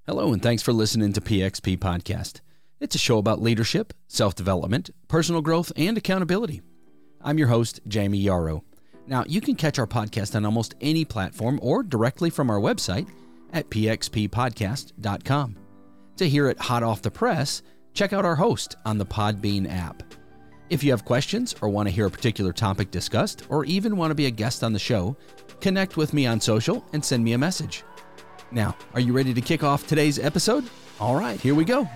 Hello, and thanks for listening to PXP Podcast. It's a show about leadership, self-development, personal growth, and accountability. I'm your host, Jamie Yarrow. Now, you can catch our podcast on almost any platform or directly from our website at pxppodcast.com. To hear it hot off the press, check out our host on the Podbean app. If you have questions or want to hear a particular topic discussed, or even want to be a guest on the show, connect with me on social and send me a message. Now, are you ready to kick off today's episode? All right, here we go.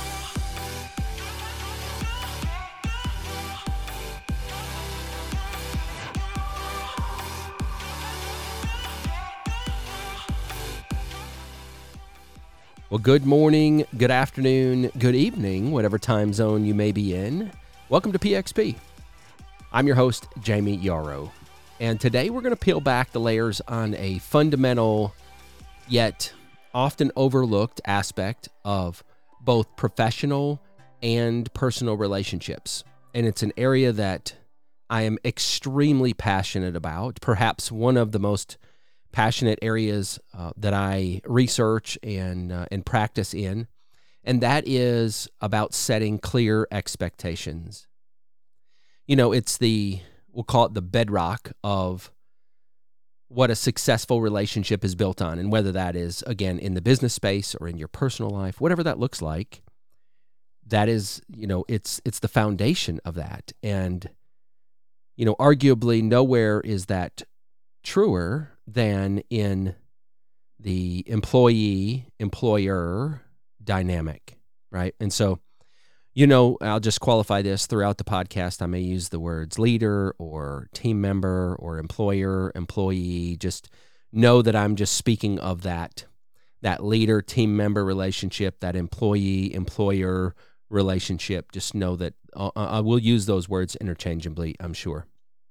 Well, good morning, good afternoon, good evening, whatever time zone you may be in. Welcome to PXP. I'm your host, Jamie Yarrow, and today we're going to peel back the layers on a fundamental yet often overlooked aspect of both professional and personal relationships. And it's an area that I am extremely passionate about, perhaps one of the most passionate areas that I research and practice in, and that is about setting clear expectations. You know, it's we'll call it the bedrock of what a successful relationship is built on, and whether that is, again, in the business space or in your personal life, whatever that looks like, that is, it's the foundation of that. And, arguably nowhere is that truer than in the employee-employer dynamic, right? And so, I'll just qualify this throughout the podcast. I may use the words leader or team member or employer, employee. Just know that I'm just speaking of that leader-team member relationship, that employee-employer relationship. Just know that I will use those words interchangeably, I'm sure.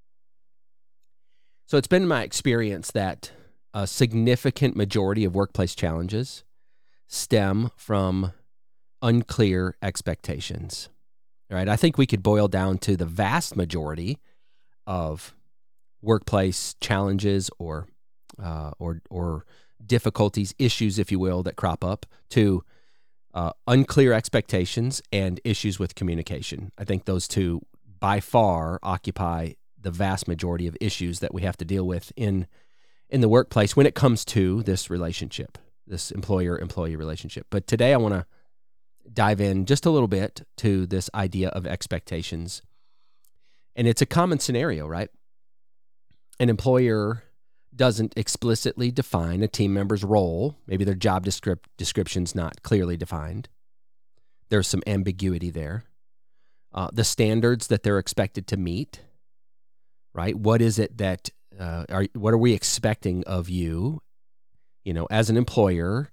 So it's been my experience that a significant majority of workplace challenges stem from unclear expectations, right? I think we could boil down to the vast majority of workplace challenges or difficulties, issues, if you will, that crop up to unclear expectations and issues with communication. I think those two by far occupy the vast majority of issues that we have to deal with in the workplace when it comes to this relationship, this employer-employee relationship. But today I want to dive in just a little bit to this idea of expectations. And it's a common scenario, right? An employer doesn't explicitly define a team member's role. Maybe their job description's not clearly defined. There's some ambiguity there. The standards that they're expected to meet, right? What is it that, what are we expecting of you, as an employee,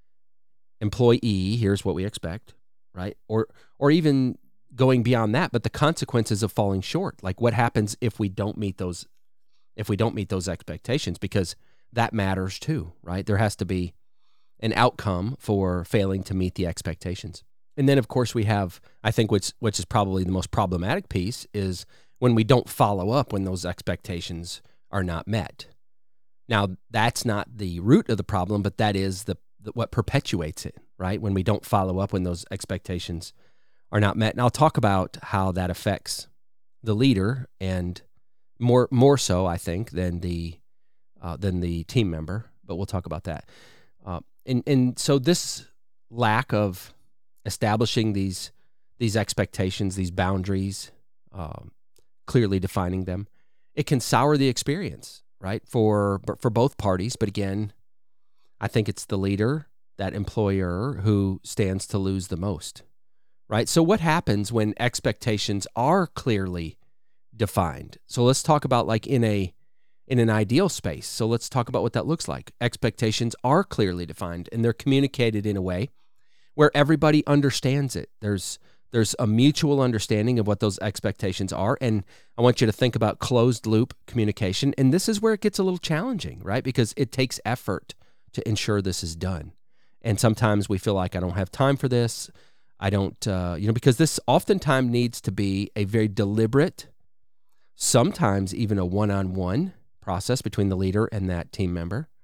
here's what we expect, right? Or even going beyond that, but the consequences of falling short. Like what happens if we don't meet those expectations, because that matters too, right? There has to be an outcome for failing to meet the expectations. And then of course we have, I think which is probably the most problematic piece, is when we don't follow up when those expectations are not met. Now, that's not the root of the problem, but that is what perpetuates it, right? When we don't follow up when those expectations are not met. And I'll talk about how that affects the leader, and more so, I think, than the team member. But we'll talk about that. And so this lack of establishing these expectations, these boundaries, clearly defining them, it can sour the experience, right? For both parties. But again, I think it's the leader, that employer, who stands to lose the most, right? So what happens when expectations are clearly defined? So let's talk about like in an ideal space. So let's talk about what that looks like. Expectations are clearly defined and they're communicated in a way where everybody understands it. There's a mutual understanding of what those expectations are. And I want you to think about closed loop communication. And this is where it gets a little challenging, right? Because it takes effort to ensure this is done. And sometimes we feel like I don't have time for this. I don't, because this oftentimes needs to be a very deliberate, sometimes even a one-on-one process between the leader and that team member.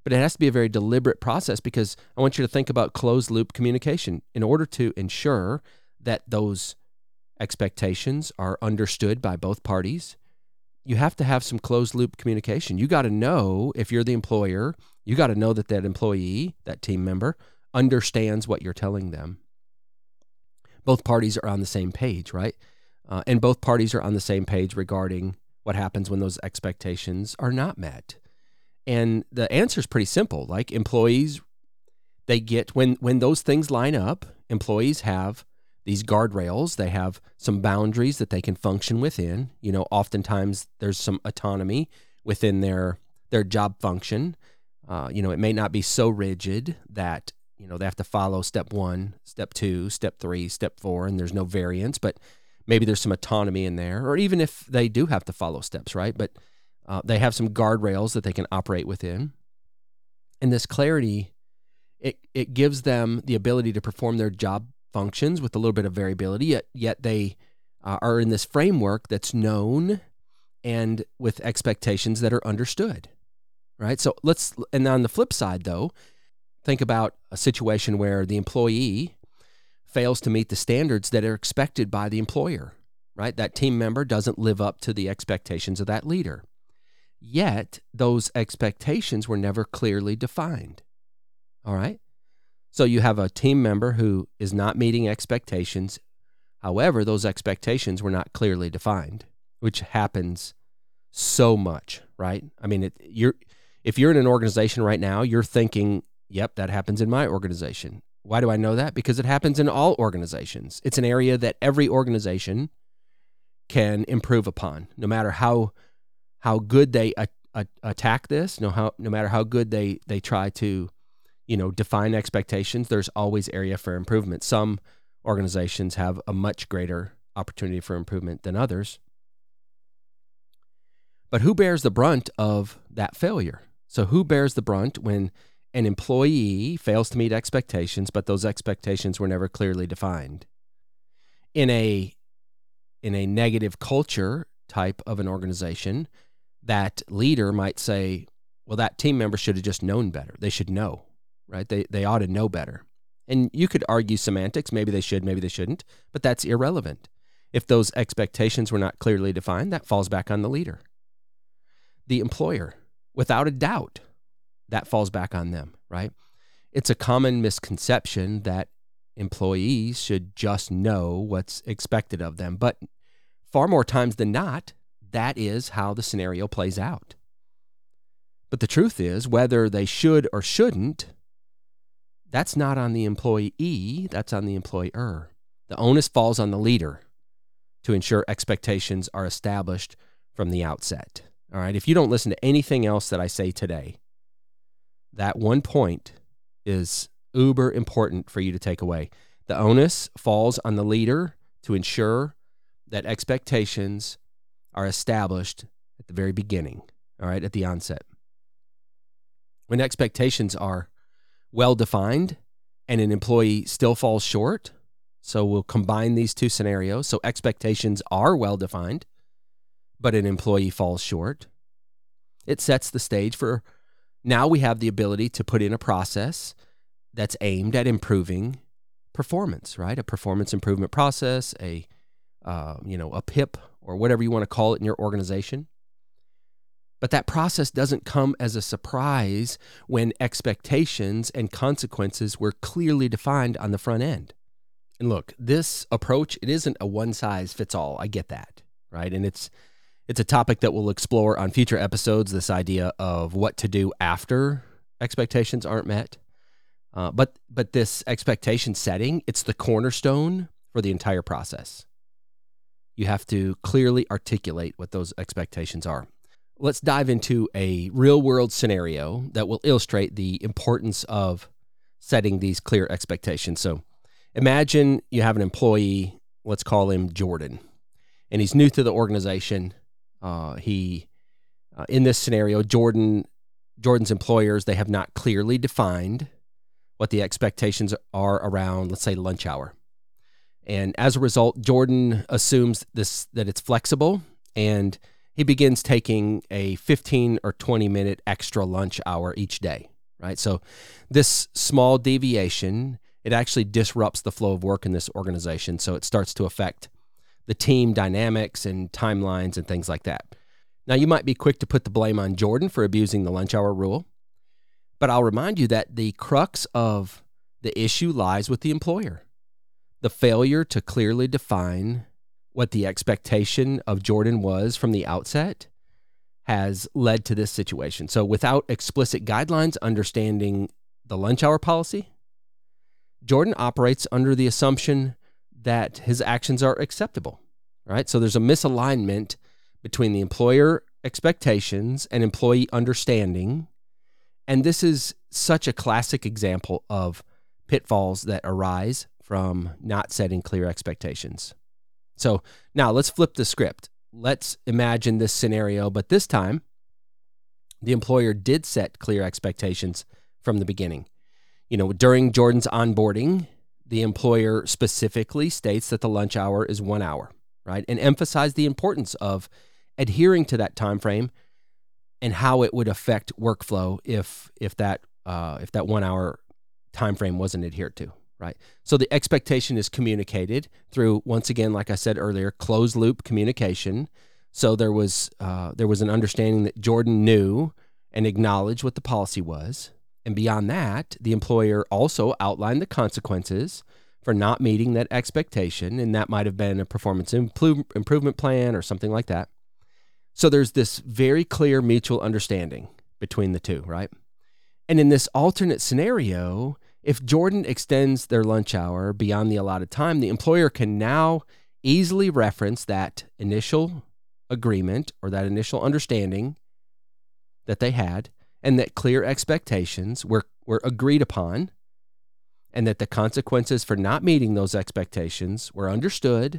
But it has to be a very deliberate process, because I want you to think about closed loop communication. In order to ensure that those expectations are understood by both parties, you have to have some closed loop communication. You got to know, if you're the employer, you got to know that that employee, that team member, understands what you're telling them. Both parties are on the same page, right? And both parties are on the same page regarding what happens when those expectations are not met. And the answer is pretty simple. Like, employees, they get, when those things line up, employees have these guardrails. They have some boundaries that they can function within. Oftentimes there's some autonomy within their job function. It may not be so rigid that, they have to follow step 1, step 2, step 3, step 4, and there's no variance, but maybe there's some autonomy in there, or even if they do have to follow steps, right? But they have some guardrails that they can operate within. And this clarity, it gives them the ability to perform their job functions with a little bit of variability, yet they are in this framework that's known and with expectations that are understood, right? So and on the flip side though, think about a situation where the employee fails to meet the standards that are expected by the employer, right? That team member doesn't live up to the expectations of that leader. Yet those expectations were never clearly defined, all right? So you have a team member who is not meeting expectations. However, those expectations were not clearly defined, which happens so much, right? I mean, if you're in an organization right now, you're thinking, yep, that happens in my organization. Why do I know that? Because it happens in all organizations. It's an area that every organization can improve upon, no matter how good they attack this, no matter how good they try to define expectations. There's always area for improvement. Some organizations have a much greater opportunity for improvement than others. But who bears the brunt of that failure? So who bears the brunt when an employee fails to meet expectations, but those expectations were never clearly defined? In a negative culture type of an organization, that leader might say, well, that team member should have just known better. They should know, right? They ought to know better. And you could argue semantics. Maybe they should, maybe they shouldn't, but that's irrelevant. If those expectations were not clearly defined, that falls back on the leader. The employer, without a doubt, that falls back on them, right? It's a common misconception that employees should just know what's expected of them, but far more times than not, that is how the scenario plays out. But the truth is, whether they should or shouldn't, that's not on the employee, that's on the employer. The onus falls on the leader to ensure expectations are established from the outset. All right, if you don't listen to anything else that I say today, that one point is uber important for you to take away. The onus falls on the leader to ensure that expectations are established at the very beginning, all right, at the onset. When expectations are well-defined and an employee still falls short, so we'll combine these two scenarios. So expectations are well-defined, but an employee falls short. It sets the stage for, now we have the ability to put in a process that's aimed at improving performance, right? A performance improvement process, a PIP, or whatever you want to call it in your organization. But that process doesn't come as a surprise when expectations and consequences were clearly defined on the front end. And look, this approach, it isn't a one-size-fits-all. I get that, right? And it's a topic that we'll explore on future episodes, this idea of what to do after expectations aren't met. But this expectation setting, it's the cornerstone for the entire process. You have to clearly articulate what those expectations are. Let's dive into a real-world scenario that will illustrate the importance of setting these clear expectations. So imagine you have an employee, let's call him Jordan, and he's new to the organization. In this scenario, Jordan's employers, they have not clearly defined what the expectations are around, let's say, lunch hour. And as a result, Jordan assumes that it's flexible, and he begins taking a 15 or 20 minute extra lunch hour each day, right? So this small deviation, it actually disrupts the flow of work in this organization. So it starts to affect the team dynamics and timelines and things like that. Now, you might be quick to put the blame on Jordan for abusing the lunch hour rule, but I'll remind you that the crux of the issue lies with the employer. The failure to clearly define what the expectation of Jordan was from the outset has led to this situation. So without explicit guidelines understanding the lunch hour policy, Jordan operates under the assumption that his actions are acceptable, right? So there's a misalignment between the employer expectations and employee understanding. And this is such a classic example of pitfalls that arise from not setting clear expectations. So now let's flip the script. Let's imagine this scenario, but this time the employer did set clear expectations from the beginning. During Jordan's onboarding, the employer specifically states that the lunch hour is 1 hour, right? And emphasize the importance of adhering to that time frame and how it would affect workflow if that 1 hour time frame wasn't adhered to, right? So the expectation is communicated through, once again, like I said earlier, closed loop communication. So there was an understanding that Jordan knew and acknowledged what the policy was. And beyond that, the employer also outlined the consequences for not meeting that expectation, and that might have been a performance improvement plan or something like that. So there's this very clear mutual understanding between the two, right? And in this alternate scenario, if Jordan extends their lunch hour beyond the allotted time, the employer can now easily reference that initial agreement or that initial understanding that they had, and that clear expectations were agreed upon, and that the consequences for not meeting those expectations were understood,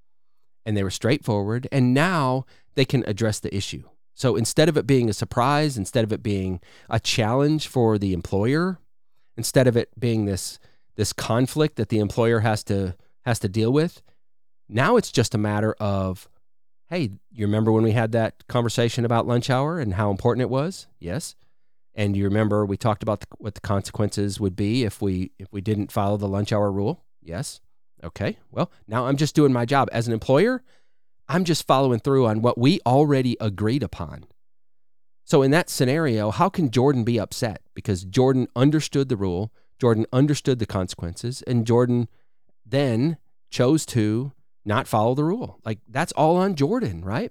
and they were straightforward, and now they can address the issue. So instead of it being a surprise, instead of it being a challenge for the employer, instead of it being this conflict that the employer has to deal with, now it's just a matter of, hey, you remember when we had that conversation about lunch hour and how important it was? Yes. And you remember we talked about what the consequences would be if we didn't follow the lunch hour rule? Yes. Okay. Well, now I'm just doing my job as an employer. I'm just following through on what we already agreed upon. So in that scenario, how can Jordan be upset? Because Jordan understood the rule, Jordan understood the consequences, and Jordan then chose to not follow the rule. Like, that's all on Jordan, right?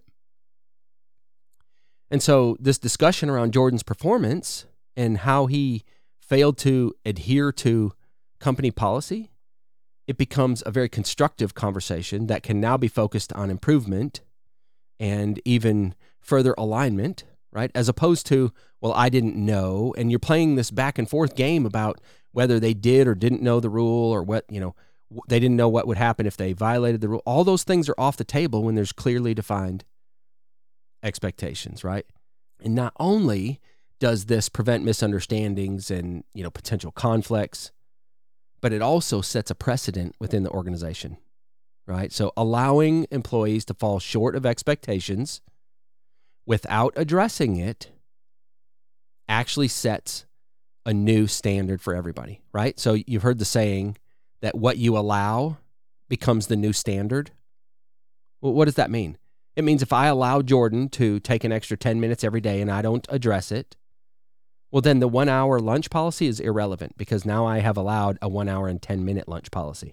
And so this discussion around Jordan's performance and how he failed to adhere to company policy, it becomes a very constructive conversation that can now be focused on improvement and even further alignment, right? As opposed to, well, I didn't know. And you're playing this back and forth game about whether they did or didn't know the rule, or what, they didn't know what would happen if they violated the rule. All those things are off the table when there's clearly defined expectations, right? And not only does this prevent misunderstandings and, potential conflicts, but it also sets a precedent within the organization, right? So allowing employees to fall short of expectations without addressing it actually sets a new standard for everybody, right? So you've heard the saying that what you allow becomes the new standard. Well, what does that mean? It means if I allow Jordan to take an extra 10 minutes every day and I don't address it, well, then the 1 hour lunch policy is irrelevant, because now I have allowed a 1 hour and 10-minute lunch policy.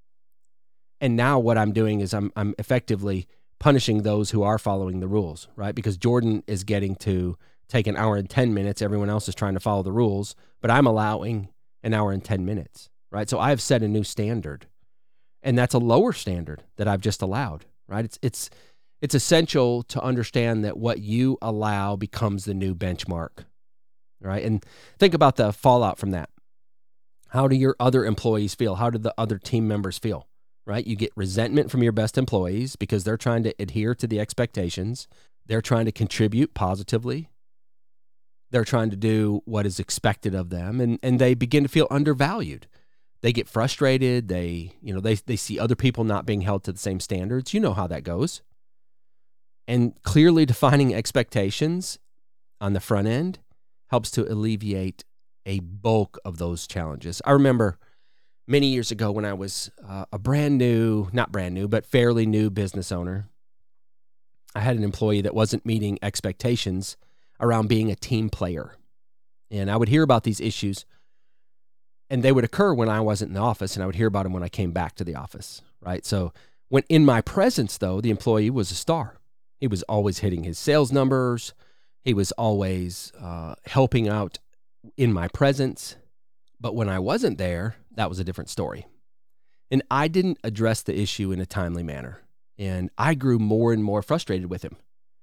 And now what I'm doing is I'm effectively punishing those who are following the rules, right? Because Jordan is getting to take an hour and 10 minutes. Everyone else is trying to follow the rules, but I'm allowing an hour and 10 minutes, right? So I've set a new standard, and that's a lower standard that I've just allowed, right? It's essential to understand that what you allow becomes the new benchmark, right? And think about the fallout from that. How do your other employees feel? How do the other team members feel, right? You get resentment from your best employees because they're trying to adhere to the expectations. They're trying to contribute positively. They're trying to do what is expected of them, and they begin to feel undervalued. They get frustrated. They see other people not being held to the same standards. You know how that goes. And clearly defining expectations on the front end helps to alleviate a bulk of those challenges. I remember many years ago when I was a not brand new, but fairly new business owner, I had an employee that wasn't meeting expectations around being a team player. And I would hear about these issues, and they would occur when I wasn't in the office, and I would hear about them when I came back to the office, right? So when in my presence, though, the employee was a star. He was always hitting his sales numbers. He was always helping out in my presence. But when I wasn't there, that was a different story. And I didn't address the issue in a timely manner. And I grew more and more frustrated with him.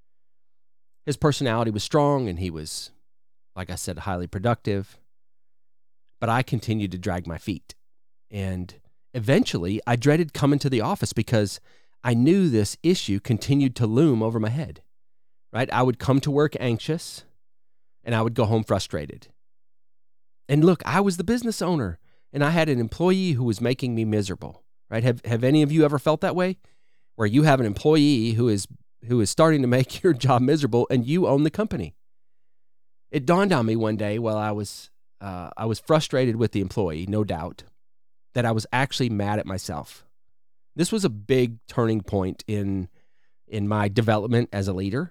His personality was strong, and he was, like I said, highly productive. But I continued to drag my feet. And eventually, I dreaded coming to the office because I knew this issue continued to loom over my head, right? I would come to work anxious, and I would go home frustrated. And look, I was the business owner, and I had an employee who was making me miserable, right? Have any of you ever felt that way? Where you have an employee who is starting to make your job miserable, and you own the company. It dawned on me one day while I was frustrated with the employee, no doubt, that I was actually mad at myself. This was a big turning point in my development as a leader.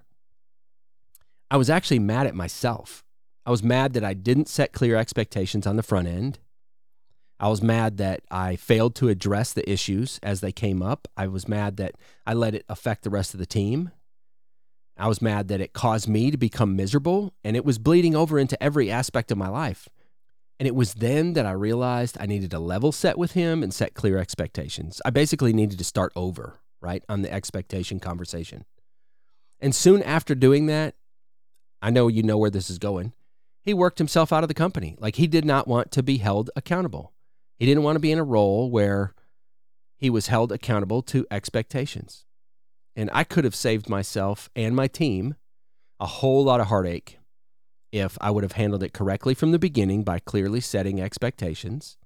I was actually mad at myself. I was mad that I didn't set clear expectations on the front end. I was mad that I failed to address the issues as they came up. I was mad that I let it affect the rest of the team. I was mad that it caused me to become miserable, and it was bleeding over into every aspect of my life. And it was then that I realized I needed to level set with him and set clear expectations. I basically needed to start over, right, on the expectation conversation. And soon after doing that, I know you know where this is going, he worked himself out of the company. Like, he did not want to be held accountable. He didn't want to be in a role where he was held accountable to expectations. And I could have saved myself and my team a whole lot of heartache if I would have handled it correctly from the beginning by clearly setting expectations.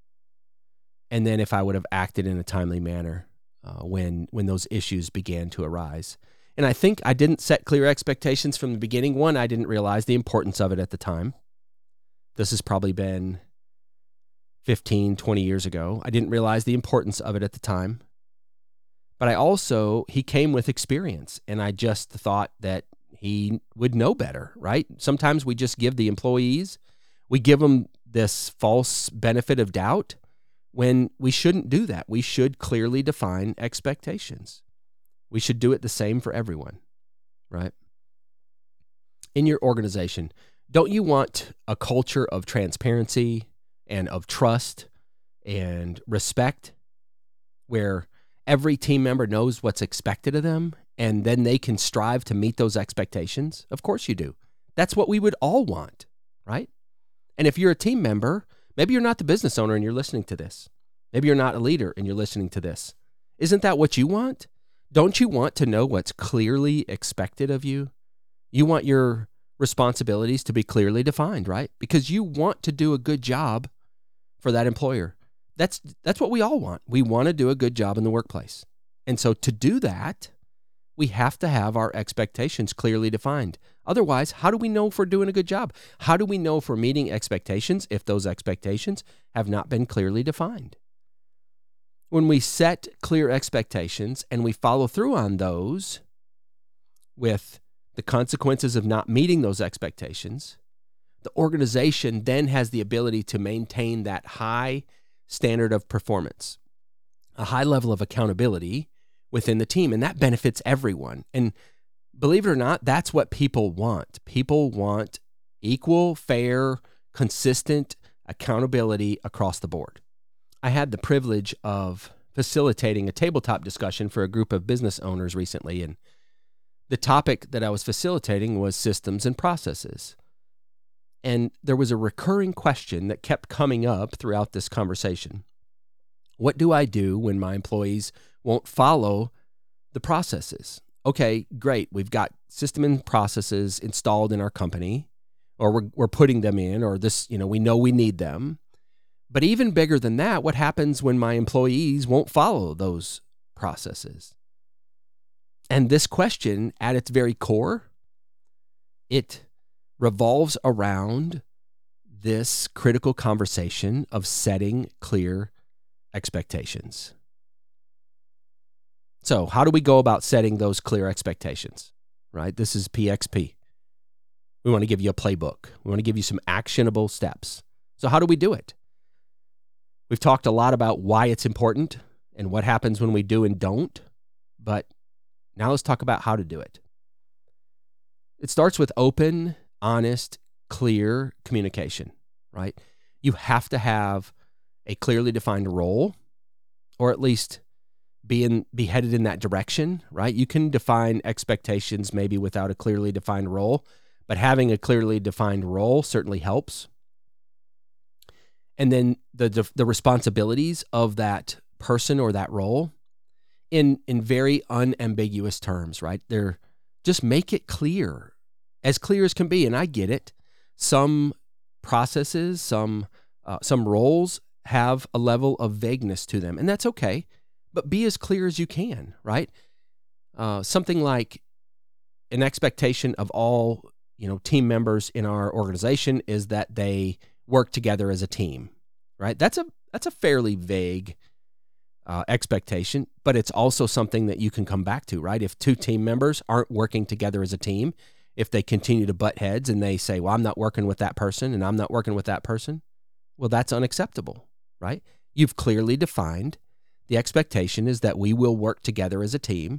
And then if I would have acted in a timely manner when those issues began to arise. And I think I didn't set clear expectations from the beginning. One, I didn't realize the importance of it at the time. This has probably been 15, 20 years ago. I didn't realize the importance of it at the time. But he came with experience, and I just thought that he would know better, right? Sometimes we just give the employees, we give them this false benefit of doubt when we shouldn't do that. We should clearly define expectations. We should do it the same for everyone, right? In your organization, don't you want a culture of transparency and of trust and respect where every team member knows what's expected of them and then they can strive to meet those expectations? Of course you do. That's what we would all want, right? And if you're a team member, maybe you're not the business owner and you're listening to this. Maybe you're not a leader and you're listening to this. Isn't that what you want? Don't you want to know what's clearly expected of you? You want your responsibilities to be clearly defined, right? Because you want to do a good job for that employer. That's what we all want. We want to do a good job in the workplace. And so to do that, we have to have our expectations clearly defined. Otherwise, how do we know if we're doing a good job? How do we know if we're meeting expectations if those expectations have not been clearly defined? When we set clear expectations and we follow through on those with the consequences of not meeting those expectations, the organization then has the ability to maintain that high standard of performance, a high level of accountability within the team, and that benefits everyone. And believe it or not, that's what people want. People want equal, fair, consistent accountability across the board. I had the privilege of facilitating a tabletop discussion for a group of business owners recently, and the topic that I was facilitating was systems and processes. And there was a recurring question that kept coming up throughout this conversation. What do I do when my employees won't follow the processes? Okay, great. We've got system and processes installed in our company, or we're putting them in, or this, we know we need them. But even bigger than that, what happens when my employees won't follow those processes? And this question, at its very core, it revolves around this critical conversation of setting clear expectations. So how do we go about setting those clear expectations, right? This is PXP. We want to give you a playbook. We want to give you some actionable steps. So how do we do it? We've talked a lot about why it's important and what happens when we do and don't, but now let's talk about how to do it. It starts with open, honest, clear communication, right? You have to have a clearly defined role, or at least be headed in that direction, right? You can define expectations maybe without a clearly defined role, but having a clearly defined role certainly helps. And then the responsibilities of that person or that role in very unambiguous terms, right? Just make it clear as can be. And I get it. Some processes, some roles have a level of vagueness to them, and that's okay. But be as clear as you can, right? Something like an expectation of all team members in our organization is that they work together as a team, right? That's a fairly vague expectation, but it's also something that you can come back to, right? If two team members aren't working together as a team, if they continue to butt heads and they say, well, I'm not working with that person and I'm not working with that person, well, that's unacceptable, right? You've clearly defined the expectation is that we will work together as a team.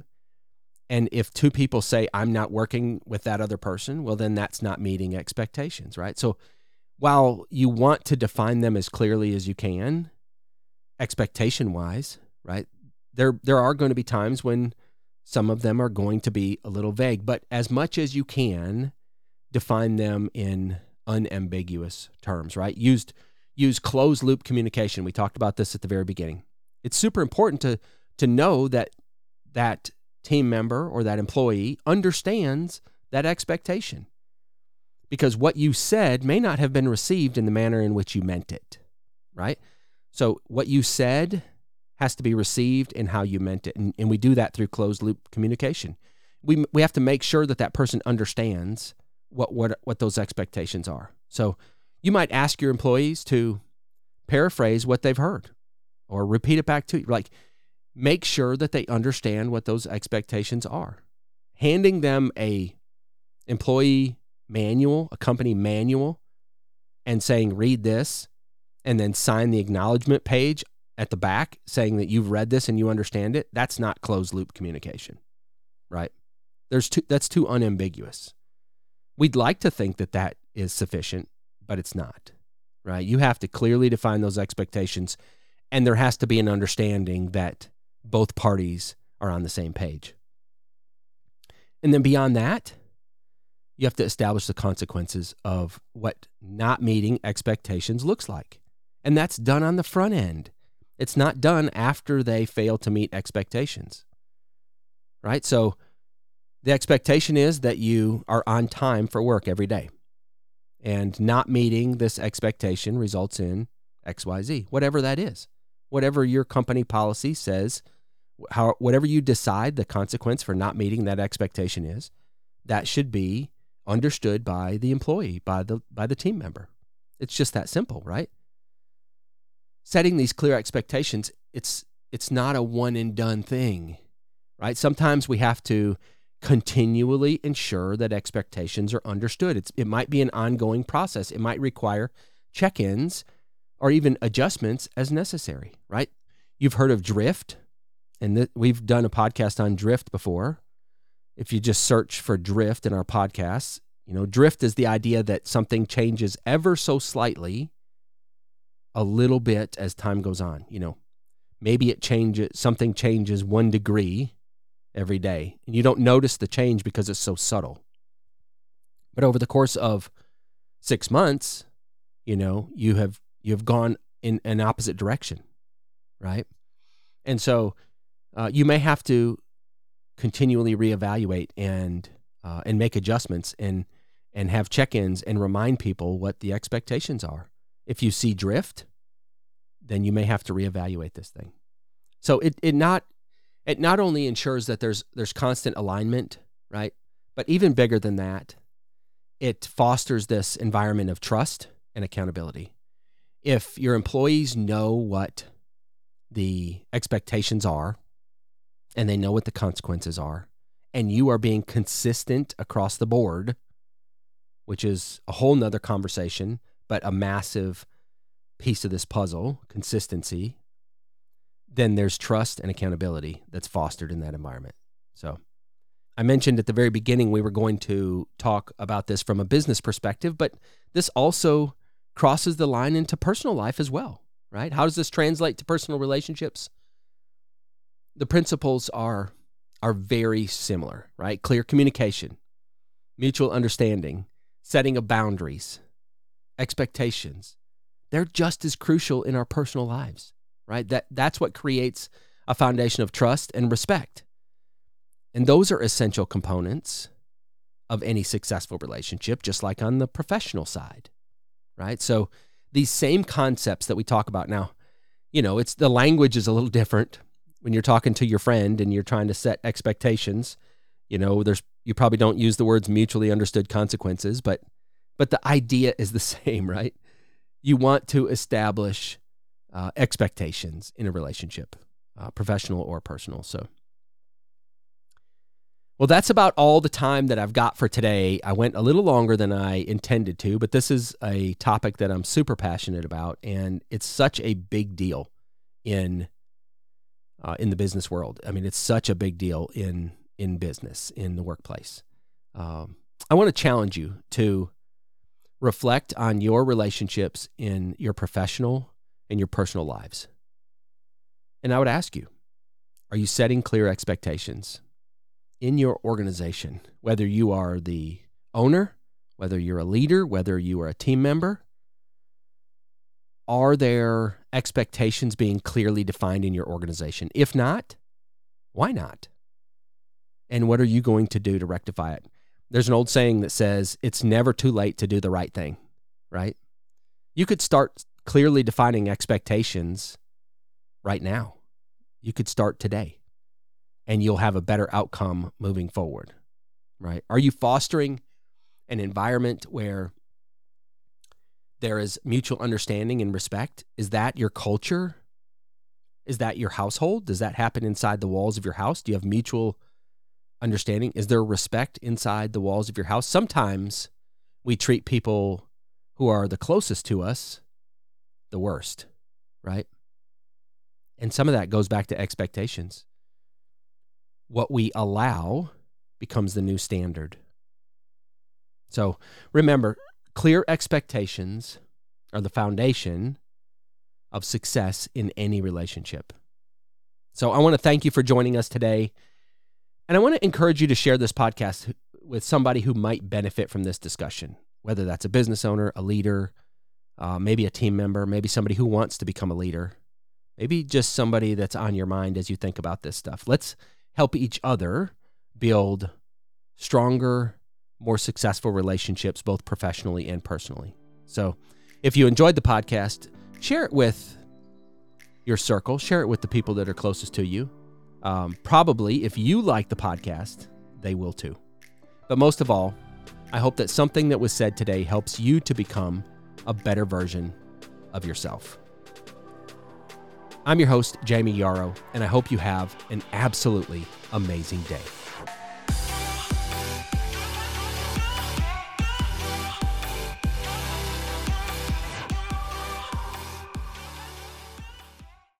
And if two people say, I'm not working with that other person, well, then that's not meeting expectations, right? So while you want to define them as clearly as you can, expectation-wise, right, there are going to be times when some of them are going to be a little vague, but as much as you can, define them in unambiguous terms, right? Use closed-loop communication. We talked about this at the very beginning. It's super important to know that team member or that employee understands that expectation, because what you said may not have been received in the manner in which you meant it, right? So what you said has to be received in how you meant it, and we do that through closed loop communication. We have to make sure that person understands what those expectations are. So you might ask your employees to paraphrase what they've heard or repeat it back to you. Like, make sure that they understand what those expectations are. Handing them a employee manual, a company manual, and saying, read this, and then sign the acknowledgement page at the back saying that you've read this and you understand it, that's not closed loop communication, right? That's too unambiguous. We'd like to think that is sufficient, but it's not, right? You have to clearly define those expectations, and there has to be an understanding that both parties are on the same page. And then beyond that, you have to establish the consequences of what not meeting expectations looks like. And that's done on the front end. It's not done after they fail to meet expectations, right? So the expectation is that you are on time for work every day. And not meeting this expectation results in XYZ, whatever that is. Whatever your company policy says, whatever you decide the consequence for not meeting that expectation is, that should be understood by the employee, by the team member. It's just that simple, right? Setting these clear expectations, it's not a one and done thing, right? Sometimes we have to continually ensure that expectations are understood. It might be an ongoing process. It might require check-ins or even adjustments as necessary, right? You've heard of drift, and we've done a podcast on drift before. If you just search for drift in our podcasts, drift is the idea that something changes ever so slightly a little bit as time goes on. Maybe something changes 1 degree every day, and you don't notice the change because it's so subtle. But over the course of 6 months, you have gone in an opposite direction, right? And so you may have to continually reevaluate and make adjustments and have check-ins and remind people what the expectations are. If you see drift, then you may have to reevaluate this thing. So it not only ensures that there's constant alignment, right? But even bigger than that, it fosters this environment of trust and accountability. If your employees know what the expectations are and they know what the consequences are, and you are being consistent across the board, which is a whole nother conversation, but a massive piece of this puzzle, consistency, then there's trust and accountability that's fostered in that environment. So I mentioned at the very beginning we were going to talk about this from a business perspective, but this also crosses the line into personal life as well, right? How does this translate to personal relationships? The principles are very similar, right? Clear communication, mutual understanding, setting of boundaries, expectations. They're just as crucial in our personal lives, right? That's what creates a foundation of trust and respect. And those are essential components of any successful relationship, just like on the professional side, right? So these same concepts that we talk about now, it's the language is a little different when you're talking to your friend and you're trying to set expectations. You probably don't use the words mutually understood consequences, but the idea is the same, right? You want to establish expectations in a relationship, professional or personal. Well, that's about all the time that I've got for today. I went a little longer than I intended to, but this is a topic that I'm super passionate about, and it's such a big deal in the business world. I mean, it's such a big deal in business, in the workplace. I want to challenge you to reflect on your relationships in your professional and your personal lives. And I would ask you, are you setting clear expectations in your organization, whether you are the owner, whether you're a leader, whether you are a team member? Are there expectations being clearly defined in your organization? If not, why not? And what are you going to do to rectify it? There's an old saying that says, it's never too late to do the right thing, right? You could start clearly defining expectations right now. You could start today, and you'll have a better outcome moving forward, right? Are you fostering an environment where there is mutual understanding and respect? Is that your culture? Is that your household? Does that happen inside the walls of your house? Do you have mutual understanding? Is there respect inside the walls of your house? Sometimes we treat people who are the closest to us the worst, right? And some of that goes back to expectations. What we allow becomes the new standard. So remember, clear expectations are the foundation of success in any relationship. So I want to thank you for joining us today. And I want to encourage you to share this podcast with somebody who might benefit from this discussion, whether that's a business owner, a leader, maybe a team member, maybe somebody who wants to become a leader, maybe just somebody that's on your mind as you think about this stuff. Let's help each other build stronger, more successful relationships, both professionally and personally. So if you enjoyed the podcast, share it with your circle, share it with the people that are closest to you. Probably, if you like the podcast, they will too. But most of all, I hope that something that was said today helps you to become a better version of yourself. I'm your host, Jamie Yarrow, and I hope you have an absolutely amazing day.